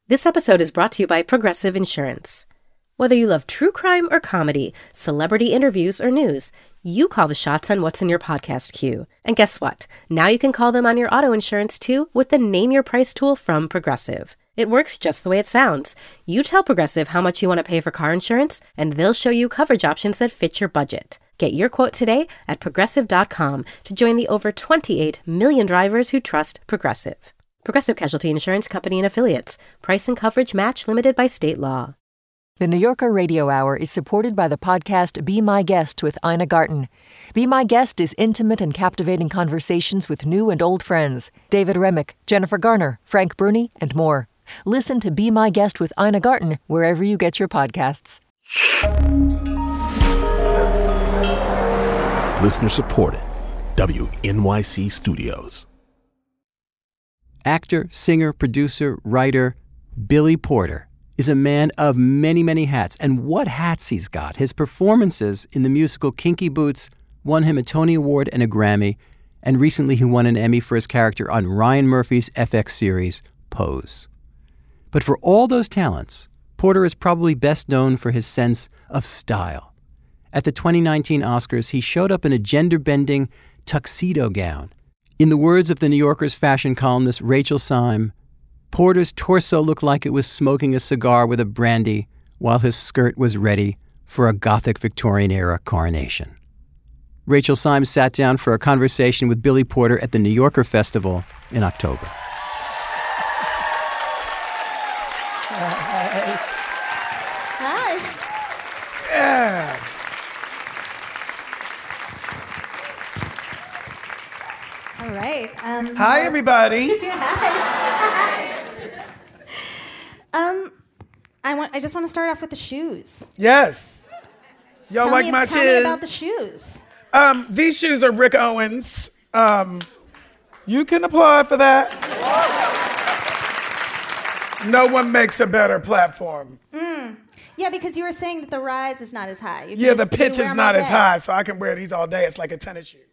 This episode is brought to you by Progressive Insurance. Whether you love true crime or comedy, celebrity interviews or news, you call the shots on what's in your podcast queue. And guess what? Now you can call them on your auto insurance too with the Name Your Price tool from Progressive. It works just the way it sounds. You tell Progressive how much you want to pay for car insurance, and they'll show you coverage options that fit your budget. Get your quote today at Progressive.com to join the over 28 million drivers who trust Progressive. Progressive Casualty Insurance Company and Affiliates. Price and coverage match limited by state law. The New Yorker Radio Hour is supported by the podcast Be My Guest with Ina Garten. Be My Guest is intimate and captivating conversations with new and old friends. David Remick, Jennifer Garner, Frank Bruni, and more. Listen to Be My Guest with Ina Garten wherever you get your podcasts. Listener supported. WNYC Studios. Actor, singer, producer, writer, Billy Porter is a man of many, many hats. And what hats he's got. His performances in the musical Kinky Boots won him a Tony Award and a Grammy, and recently he won an Emmy for his character on Ryan Murphy's FX series, Pose. But for all those talents, Porter is probably best known for his sense of style. At the 2019 Oscars, he showed up in a gender-bending tuxedo gown. In the words of the New Yorker's fashion columnist Rachel Syme, Porter's torso looked like it was smoking a cigar with a brandy while his skirt was ready for a Gothic Victorian-era coronation. Rachel Syme sat down for a conversation with Billy Porter at the New Yorker Festival in October. Hi. Yeah. All right. Hi, everybody. I just want to start off with the shoes. Yes. Y'all like my Tell me shoes? about the shoes. These shoes are Rick Owens. You can applaud for that. No one makes a better platform. Yeah, because you were saying that the rise is not as high. Yeah, the pitch is not as high, so I can wear these all day. It's like a tennis shoe.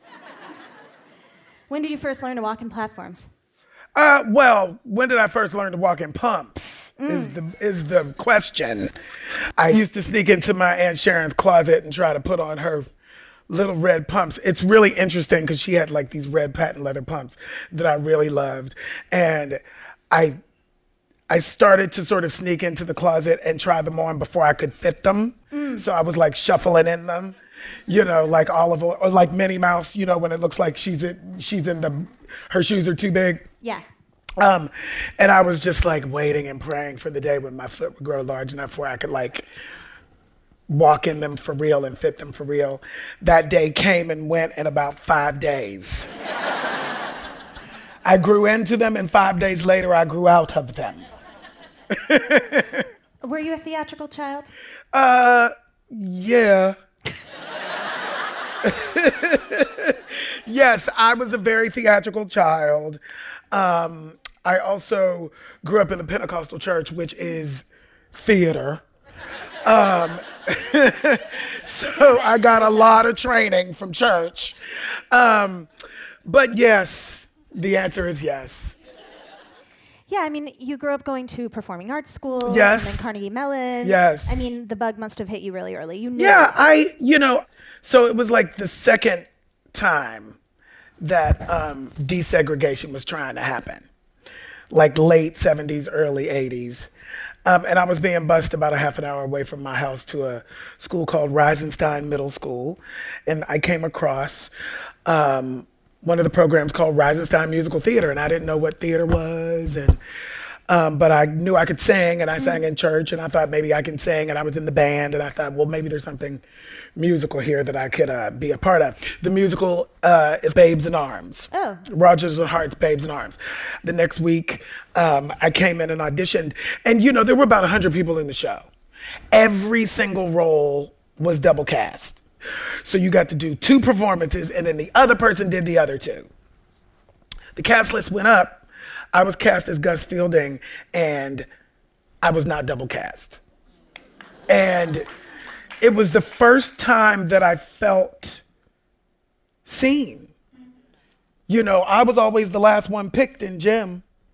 When did you first learn to walk in platforms? Well, when did I first learn to walk in pumps is the question. I used to sneak into my Aunt Sharon's closet and try to put on her little red pumps. It's really interesting because she had like these red patent leather pumps that I really loved. And I started to sort of sneak into the closet and try them on before I could fit them. So I was like shuffling in them, you know, like Oliver or like Minnie Mouse, you know, when it looks like her shoes are too big. Yeah. And I was just like waiting and praying for the day when my foot would grow large enough where I could like walk in them for real and fit them for real. That day came and went in about 5 days. I grew into them, and 5 days later I grew out of them. Were you a theatrical child? Yeah. Yes, I was a very theatrical child. I also grew up in the Pentecostal church, which is theater. So I got a lot of training from church. But yes, the answer is yes. Yeah, I mean, you grew up going to performing arts school. Yes. And then Carnegie Mellon. Yes. I mean, the bug must have hit you really early. You knew. Yeah, so it was like the second time that desegregation was trying to happen. Like late 70s, early 80s. And I was being bused about a half an hour away from my house to a school called Reisenstein Middle School. And I came across one of the programs called Reisenstein Musical Theater, and I didn't know what theater was, but I knew I could sing, and I sang in church, and I thought maybe I can sing, and I was in the band, and I thought, well, maybe there's something musical here that I could be a part of. The musical is Babes in Arms. Oh. Rodgers and Hart's Babes in Arms. The next week, I came in and auditioned, and there were about 100 people in the show. Every single role was double cast. So you got to do 2 performances, and then the other person did the other 2. The cast list went up. I was cast as Gus Fielding, and I was not double cast. And it was the first time that I felt seen. I was always the last one picked in gym.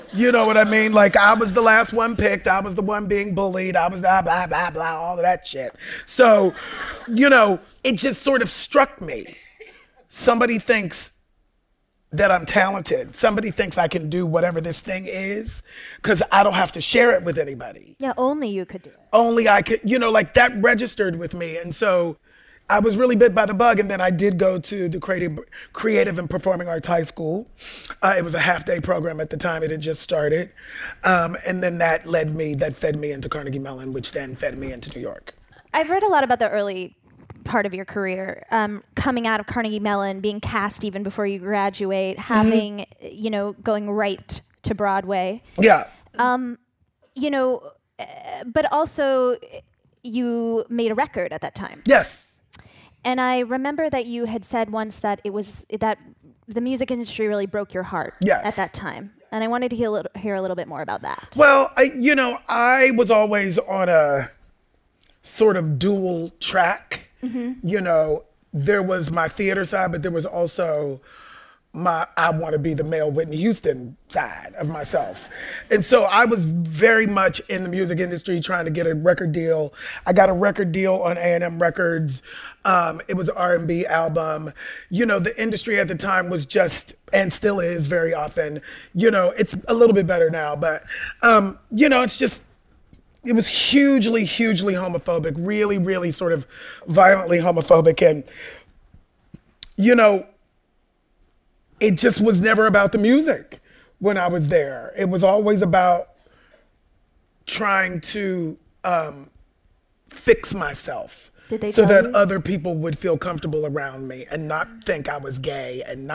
You know what I mean? Like, I was the last one picked. I was the one being bullied. I was blah, blah, blah, blah, all of that shit. So, you know, it just sort of struck me. Somebody thinks that I'm talented. Somebody thinks I can do whatever this thing is because I don't have to share it with anybody. Yeah, only you could do it. Only I could, you know, like that registered with me. And so I was really bit by the bug. And then I did go to the Creative and Performing Arts High School. It was a half-day program at the time. It had just started. And then that fed me into Carnegie Mellon, which then fed me into New York. I've read a lot about the early part of your career, coming out of Carnegie Mellon, being cast even before you graduate, having, you know, going right to Broadway. Yeah. You know, but also you made a record at that time. Yes. And I remember that you had said once that it was that the music industry really broke your heart at that time. And I wanted to hear a little bit more about that. Well, I was always on a sort of dual track. You know, there was my theater side, but there was also I want to be the male Whitney Houston side of myself. And so I was very much in the music industry trying to get a record deal. I got a record deal on A&M Records. It was an R&B album. You know, the industry at the time was just, and still is very often, you know, it's a little bit better now, but, you know, it was hugely, hugely homophobic, really, really sort of violently homophobic. And, you know, it just was never about the music when I was there. It was always about trying to fix myself so that other people would feel comfortable around me and not think I was gay and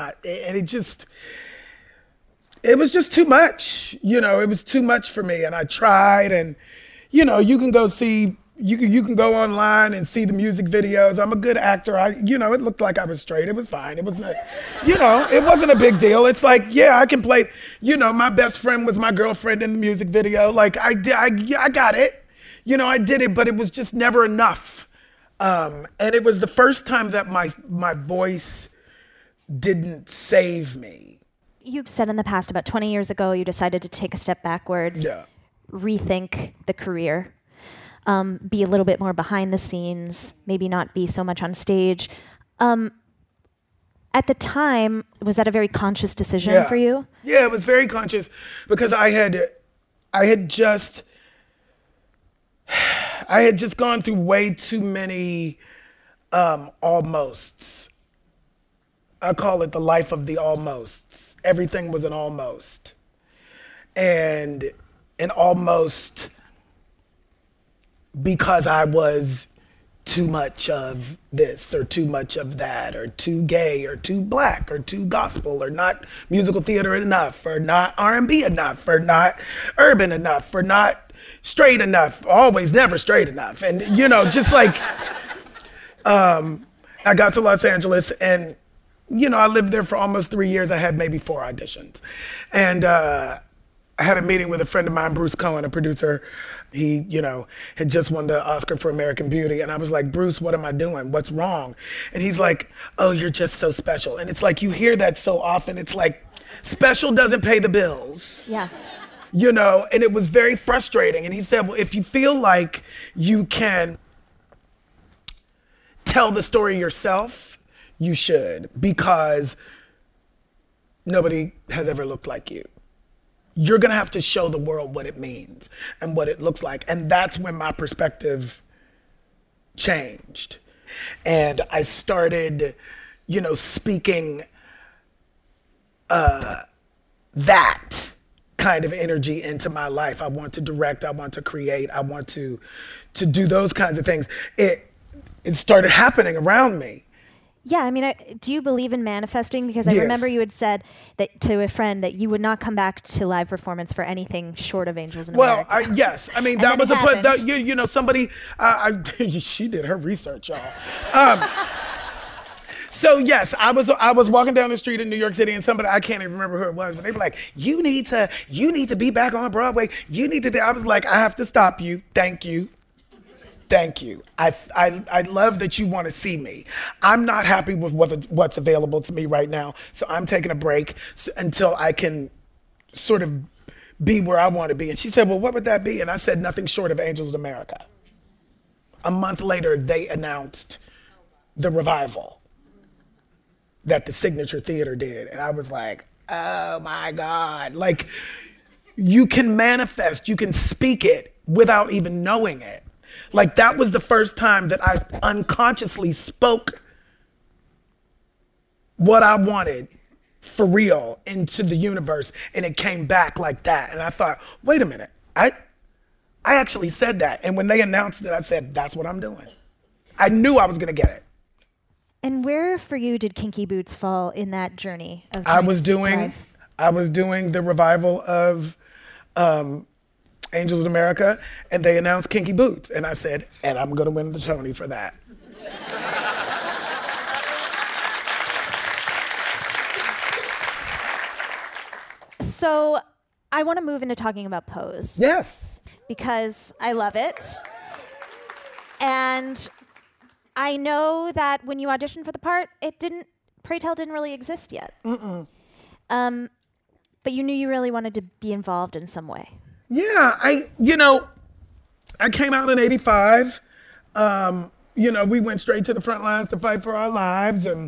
it was just too much. You know, it was too much for me. And I tried, and, you know, you can go see, you can go online and see the music videos. I'm a good actor. It looked like I was straight. It was fine. It was not, you know, it wasn't a big deal. It's like, yeah, I can play, you know, my best friend was my girlfriend in the music video. Like I got it. You know, I did it, but it was just never enough. And it was the first time that my voice didn't save me. You've said in the past, about 20 years ago, you decided to take a step backwards, rethink the career, be a little bit more behind the scenes, maybe not be so much on stage. At the time, was that a very conscious decision for you? Yeah, it was very conscious because I had just gone through way too many almosts. I call it the life of the almosts. Everything was an almost. And an almost because I was too much of this or too much of that or too gay or too black or too gospel or not musical theater enough or not R&B enough or not urban enough or not straight enough, always never straight enough. And, you know, just like, I got to Los Angeles and, you know, I lived there for almost 3 years. I had maybe 4 auditions. And I had a meeting with a friend of mine, Bruce Cohen, a producer. He, you know, had just won the Oscar for American Beauty. And I was like, Bruce, what am I doing? What's wrong? And he's like, oh, you're just so special. And it's like, you hear that so often. It's like, special doesn't pay the bills. Yeah. You know, and it was very frustrating. And he said, well, if you feel like you can tell the story yourself, you should, because nobody has ever looked like you. You're gonna have to show the world what it means and what it looks like. And that's when my perspective changed. And I started, you know, speaking that kind of energy into my life. I want to direct, I want to create, I want to do those kinds of things. It started happening around me. Yeah, I mean, do you believe in manifesting? Because I remember you had said that to a friend that you would not come back to live performance for anything short of Angels in America. Yes. I mean, that was a point. You know, somebody, she did her research, y'all. So yes, I was walking down the street in New York City, and somebody, I can't even remember who it was, but they were like, you need to be back on Broadway. You need to. I was like, I have to stop you. Thank you. Thank you. I love that you want to see me. I'm not happy with what's available to me right now, so I'm taking a break until I can sort of be where I want to be. And she said, well, what would that be? And I said, nothing short of Angels in America. A month later, they announced the revival that the Signature Theater did. And I was like, oh my God. Like, you can manifest, you can speak it without even knowing it. Like, that was the first time that I unconsciously spoke what I wanted for real into the universe, and it came back like that. And I thought, wait a minute, I actually said that. And when they announced it, I said, that's what I'm doing. I knew I was gonna get it. And where for you did Kinky Boots fall in that journey of I was doing the revival of Angels in America, and they announced Kinky Boots. And I said, and I'm gonna win the Tony for that. So I want to move into talking about Pose. Yes. Because I love it. And I know that when you auditioned for the part, Pray Tell didn't really exist yet. But you knew you really wanted to be involved in some way. Yeah, I came out in '85. We went straight to the front lines to fight for our lives, and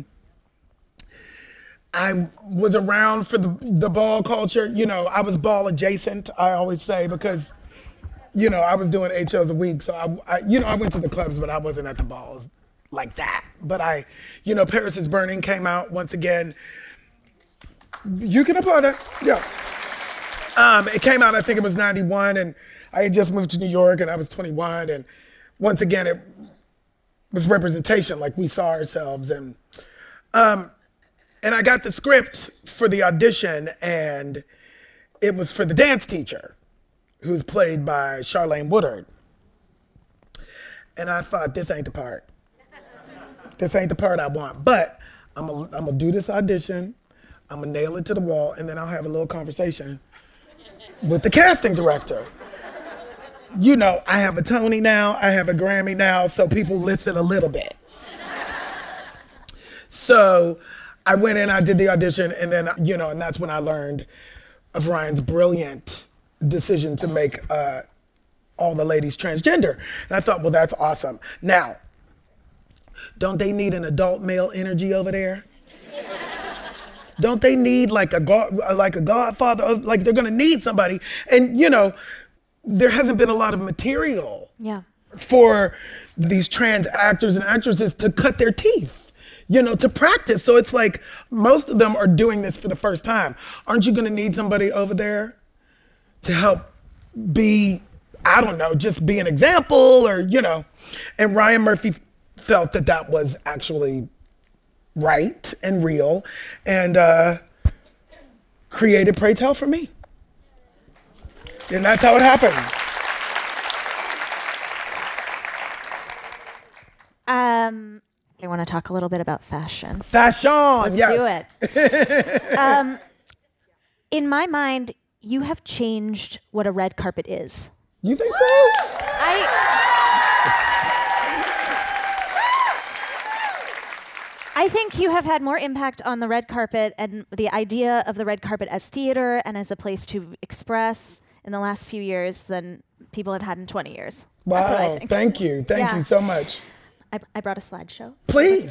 I was around for the ball culture. I was ball adjacent, I always say, because, I was doing 8 shows a week. So I went to the clubs, but I wasn't at the balls like that. But Paris is Burning came out once again. You can applaud that, yeah. It came out, I think it was 91, and I had just moved to New York, and I was 21. And once again, it was representation, like we saw ourselves. And I got the script for the audition, and it was for the dance teacher, who's played by Charlene Woodard. And I thought, this ain't the part. This ain't the part I want. But I'm gonna do this audition, I'm gonna nail it to the wall, and then I'll have a little conversation with the casting director. I have a Tony now, I have a Grammy now, so people listen a little bit. So I went in, I did the audition, and then, and that's when I learned of Ryan's brilliant decision to make all the ladies transgender. And I thought, well, that's awesome. Now, don't they need an adult male energy over there? Don't they need like a godfather? Like, they're gonna need somebody. And, there hasn't been a lot of material for these trans actors and actresses to cut their teeth. To practice. So it's like most of them are doing this for the first time. Aren't you gonna need somebody over there to help be, I don't know, just be an example or, And Ryan Murphy felt that was actually right and real, and created Pray Tell for me. And that's how it happened. I want to talk a little bit about fashion. Fashion, Let's yes. do it. In my mind, you have changed what a red carpet is. You think so? I think you have had more impact on the red carpet and the idea of the red carpet as theater and as a place to express in the last few years than people have had in 20 years. Wow, that's what I think. Thank you. Thank you so much. I brought a slideshow. Please.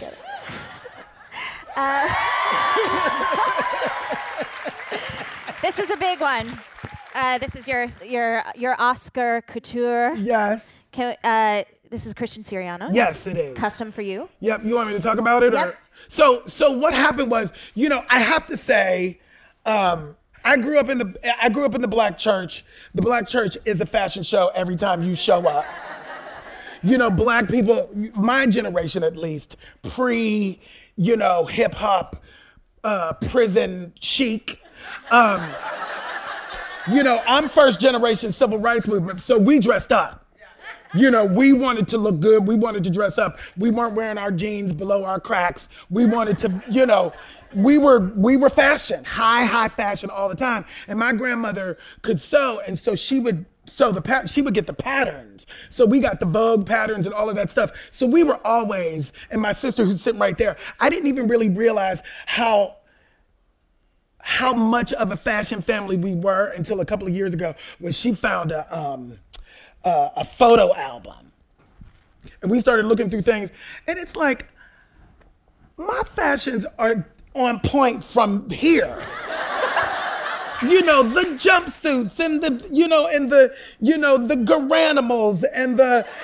This is a big one. This is your Oscar couture. Yes. This is Christian Siriano. Yes, it is. Custom for you. Yep. You want me to talk about it? Yep. Or? So what happened was, I have to say, I grew up in the Black church. The Black church is a fashion show every time you show up. Black people, my generation at least, hip hop, prison chic. I'm first generation civil rights movement, so we dressed up. We wanted to look good. We wanted to dress up. We weren't wearing our jeans below our cracks. We wanted to, we were fashion, high fashion all the time. And my grandmother could sew, and so she would sew she would get the patterns. So we got the Vogue patterns and all of that stuff. So we were always, and my sister who's sitting right there, I didn't even really realize how how much of a fashion family we were until a couple of years ago when she found a photo album. And we started looking through things, and it's like, my fashions are on point from here. You know, the jumpsuits and the Garanimals and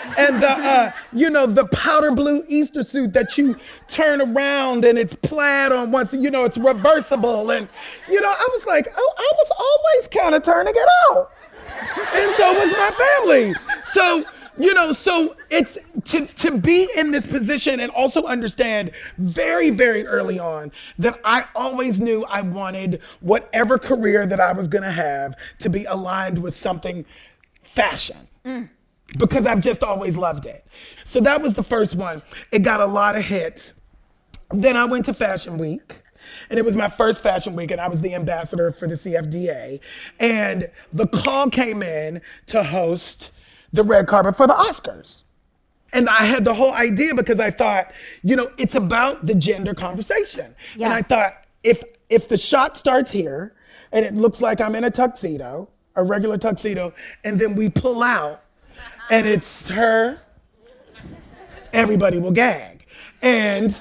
the powder blue Easter suit that you turn around and it's plaid on once, it's reversible. And, I was like, oh, I was always kind of turning it out. And so was my family. So, so it's to be in this position and also understand very, very early on that I always knew I wanted whatever career that I was going to have to be aligned with something fashion. Because I've just always loved it. So that was the first one. It got a lot of hits. Then I went to Fashion Week. And it was my first Fashion Week, and I was the ambassador for the CFDA. And the call came in to host the red carpet for the Oscars. And I had the whole idea because I thought, it's about the gender conversation. Yeah. And I thought, if the shot starts here, and it looks like I'm in a tuxedo, a regular tuxedo, and then we pull out, and it's her, everybody will gag. And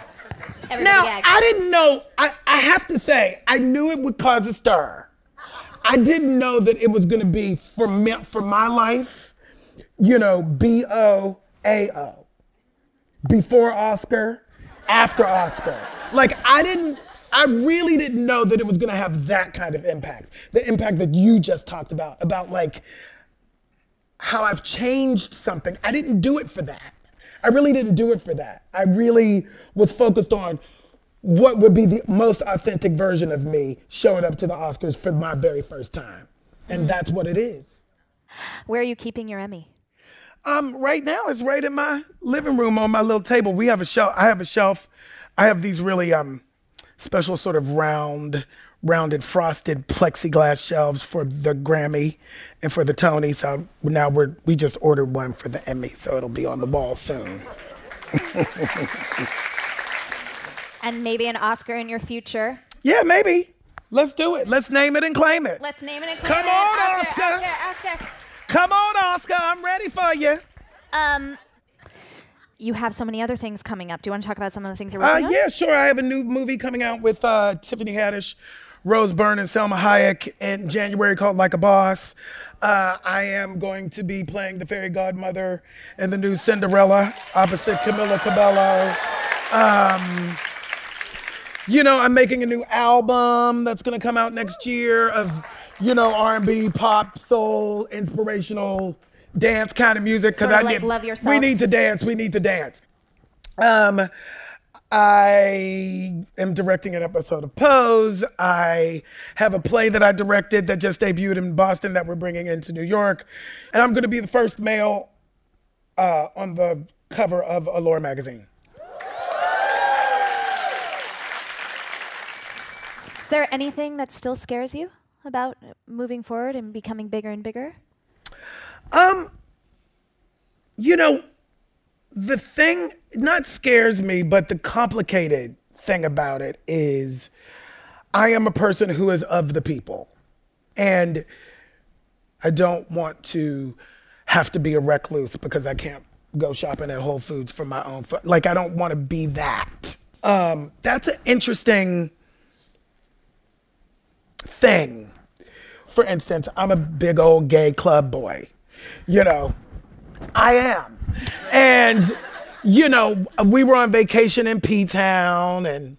I didn't know, I have to say, I knew it would cause a stir. I didn't know that it was gonna be, for my life, B-O-A-O. Before Oscar, after Oscar. Like, I really didn't know that it was gonna have that kind of impact. The impact that you just talked about like how I've changed something. I didn't do it for that. I really didn't do it for that. I really was focused on what would be the most authentic version of me showing up to the Oscars for my very first time. And that's what it is. Where are you keeping your Emmy? Right now it's right in my living room on my little table. We have a shelf. I have a shelf. I have these really special sort of rounded frosted plexiglass shelves for the Grammy and for the Tony. So now we just ordered one for the Emmy, so it'll be on the wall soon. And maybe an Oscar in your future? Yeah, maybe. Let's do it. Let's name it and claim it. Let's name it and claim it. Come on, Oscar. Oscar. Come on, Oscar. I'm ready for you. You have so many other things coming up. Do you want to talk about some of the things you're working on? Yeah, sure. I have a new movie coming out with Tiffany Haddish, Rose Byrne, and Selma Hayek in January called Like a Boss. I am going to be playing the fairy godmother in the new Cinderella opposite Camila Cabello. I'm making a new album that's going to come out next year of, R&B, pop, soul, inspirational dance kind of music. Sort of like Love Yourself. We need to dance. I am directing an episode of Pose. I have a play that I directed that just debuted in Boston that we're bringing into New York. And I'm going to be the first male on the cover of Allure magazine. Is there anything that still scares you about moving forward and becoming bigger and bigger? The thing not scares me, but the complicated thing about it is I am a person who is of the people. And I don't want to have to be a recluse because I can't go shopping at Whole Foods for my own fun. Like, I don't want to be that. That's an interesting thing. For instance, I'm a big old gay club boy. I am. And, we were on vacation in P-Town and,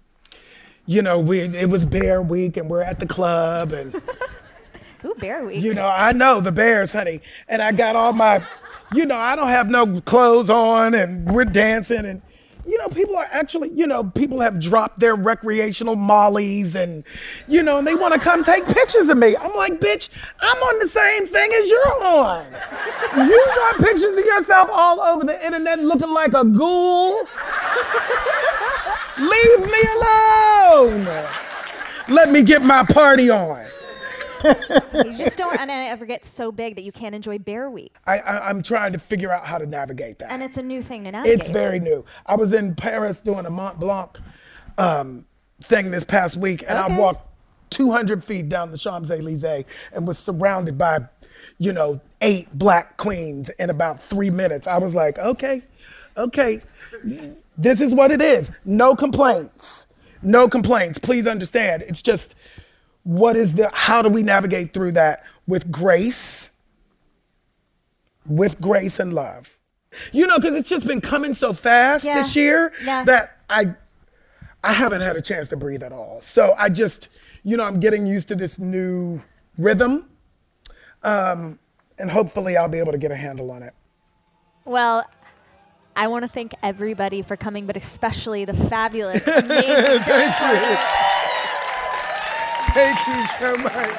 it was Bear Week and we're at the club and. Ooh, Bear Week. I know the Bears, honey. And I got all my, I don't have no clothes on and we're dancing and, people are actually, people have dropped their recreational mollies and, and they want to come take pictures of me. I'm like, bitch, I'm on the same thing as you're on. You want pictures of yourself all over the internet looking like a ghoul? Leave me alone. Let me get my party on. You just don't want to ever get so big that you can't enjoy Bear Week. I'm trying to figure out how to navigate that. And it's a new thing to navigate. It's very new. I was in Paris doing a Mont Blanc thing this past week, and I walked 200 feet down the Champs-Élysées and was surrounded by, 8 black queens in about 3 minutes. I was like, okay, this is what it is. No complaints. Please understand. It's just, how do we navigate through that with grace and love? Because it's just been coming so fast this year that I haven't had a chance to breathe at all. So I just, I'm getting used to this new rhythm. And hopefully I'll be able to get a handle on it. Well, I want to thank everybody for coming, but especially the fabulous, amazing Thank you. Thank you so much.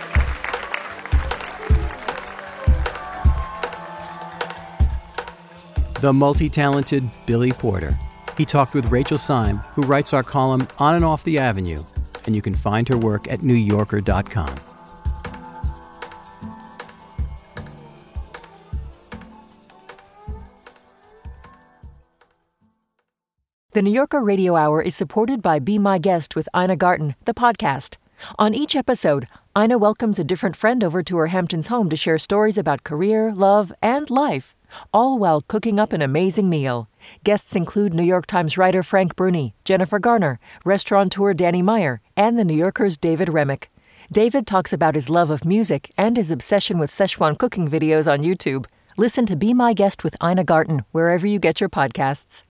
The multi-talented Billy Porter. He talked with Rachel Syme, who writes our column On and Off the Avenue, and you can find her work at NewYorker.com. The New Yorker Radio Hour is supported by Be My Guest with Ina Garten, the podcast. On each episode, Ina welcomes a different friend over to her Hamptons home to share stories about career, love, and life, all while cooking up an amazing meal. Guests include New York Times writer Frank Bruni, Jennifer Garner, restaurateur Danny Meyer, and The New Yorker's David Remnick. David talks about his love of music and his obsession with Szechuan cooking videos on YouTube. Listen to Be My Guest with Ina Garten wherever you get your podcasts.